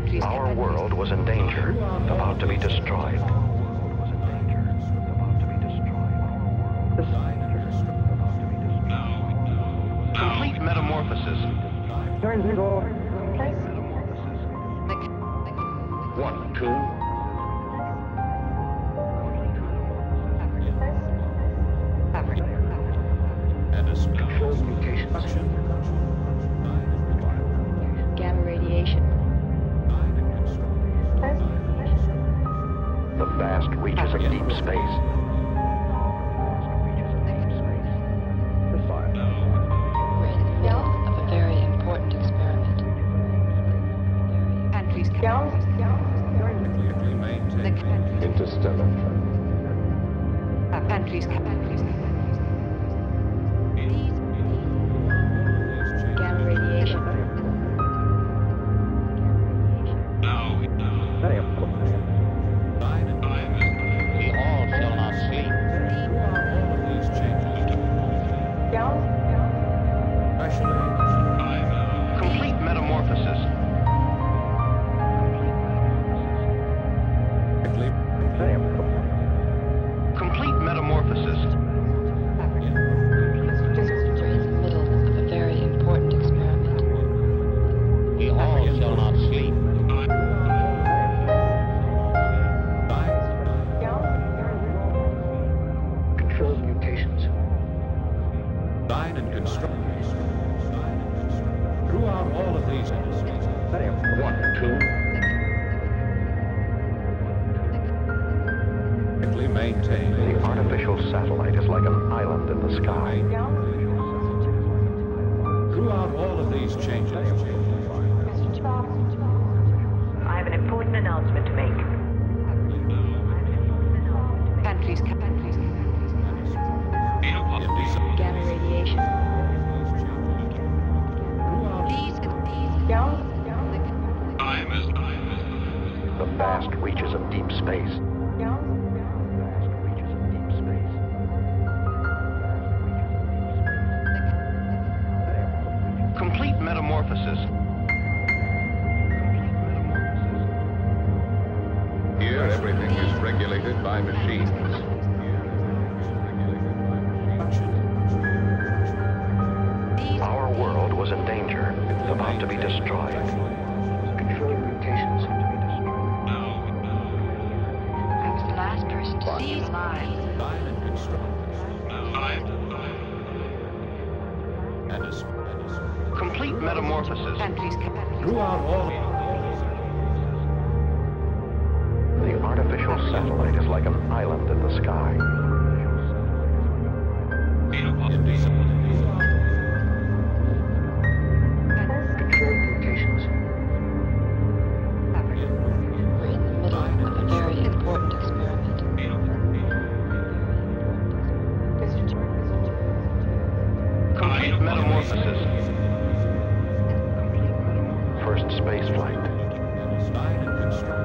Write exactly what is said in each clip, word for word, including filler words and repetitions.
Our world was in danger, about to be destroyed. Complete metamorphosis. One, two. And a control mutation. Gamma radiation. The vast reaches of deep space. We're in the middle of a very important experiment. Interstellar. Gamma radiation. We all shall not sleep. All of these changes. Complete metamorphosis. Complete metamorphosis. We're in the middle of a very important experiment. We all shall not sleep. Control mutations. Design and construct. Throughout all of these industries. One, two. Maintain. The artificial satellite is like an island in the sky. Throughout all of these changes. I have an important announcement to make. Countries, countries. In design. Gamma radiation. The vast reaches of deep space. Complete metamorphosis. Here, everything is regulated by machines. Our world was in danger, about to be destroyed. Control mutations. I was the last person to see him alive. Design and construct. And a Complete metamorphosis. throughout all The artificial satellite is like an island in the sky. in design. Control mutations. We're in the middle of a very important experiment. Complete metamorphosis. First space flight. Design and construct.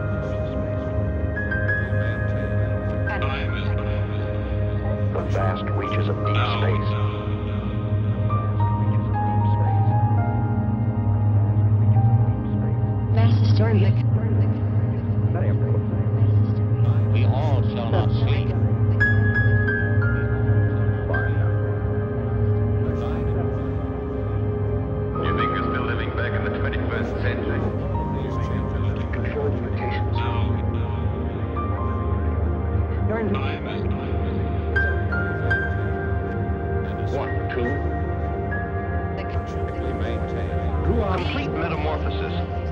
Maintain. The vast reaches of deep space. Mass hysteria. We all shall not sleep. You think you're still living back in the twenty-first century? Control mutations. One, two. Maintain. Throughout Complete metamorphosis.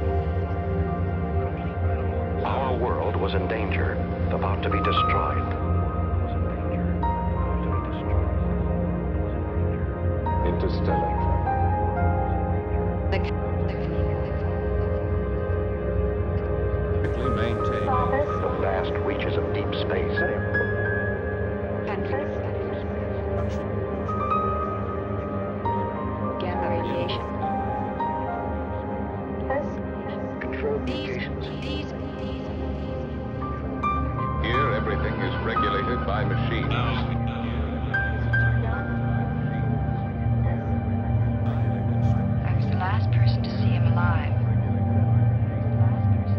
Our world was in danger, about to be destroyed. Interstellar. maintain. The vast reaches of deep space. Gamma radiation. Control mutations. Here, everything is regulated by machines. I was the last person to see him alive.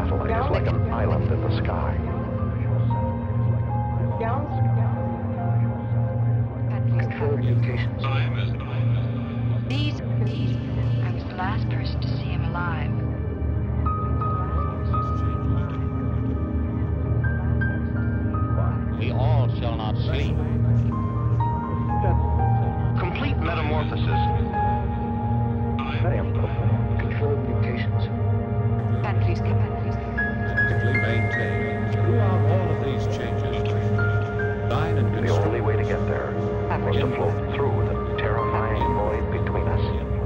satellite is like an island in the sky. Control mutations. These, these, I was the last person to see him alive. We all shall not sleep. Complete metamorphosis. Control mutations. Countries, countries. Typically maintained throughout all of these changes. Design and The construct. only way to get there was to float through the terrifying void between us.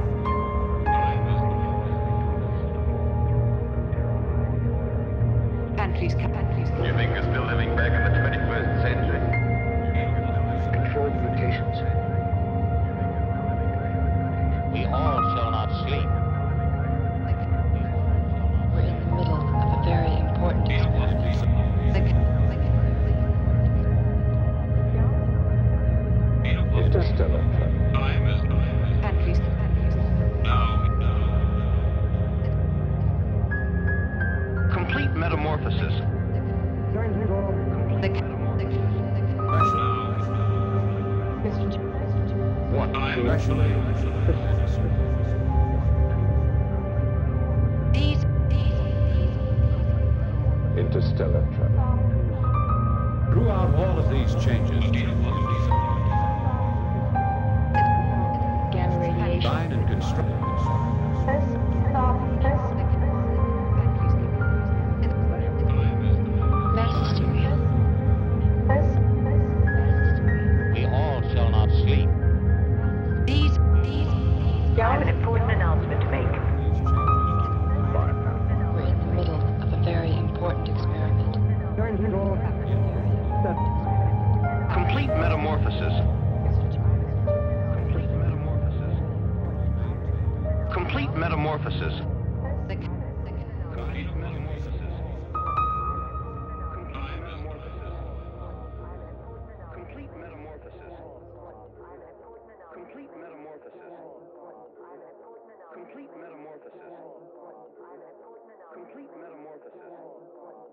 Countries, countries. You think you're still living back in the twenty-first century? Control mutations. We all shall not sleep. We're in the middle of a very important experiment. The, Interstellar countries, countries. Complete metamorphosis. The, What? Especially these, these, Interstellar travel. throughout all of these changes. Gamma radiation. Design and construct. Mass hysteria. We all shall not sleep. these, these, I have an important announcement to make. We're in the middle of a very important experiment. Complete metamorphosis. Complete metamorphosis. the, Complete metamorphosis. Complete metamorphosis. Complete metamorphosis. Complete metamorphosis. Complete metamorphosis.